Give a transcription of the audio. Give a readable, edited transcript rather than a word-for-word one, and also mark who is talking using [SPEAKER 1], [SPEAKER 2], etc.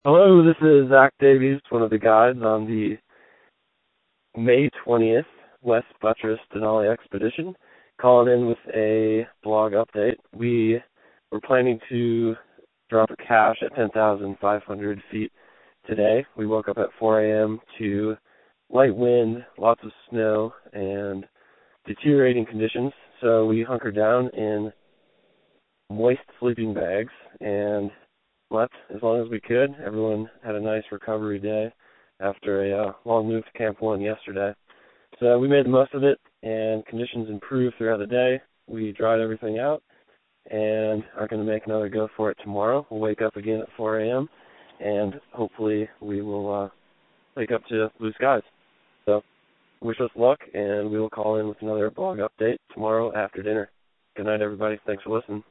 [SPEAKER 1] Hello, this is Zach Davies, one of the guides on the May 20th West Buttress Denali expedition, calling in with a blog update. We were planning to drop a cache at 10,500 feet today. We woke up at 4 a.m. to light wind, lots of snow, and deteriorating conditions, so we hunkered down in moist sleeping bags and slept as long as we could. Everyone had a nice recovery day after a long move to Camp 1 yesterday. So we made the most of it, and conditions improved throughout the day. We dried everything out and are going to make another go for it tomorrow. We'll wake up again at 4 a.m., and hopefully we will wake up to blue skies. So wish us luck, and we will call in with another blog update tomorrow after dinner. Good night, everybody. Thanks for listening.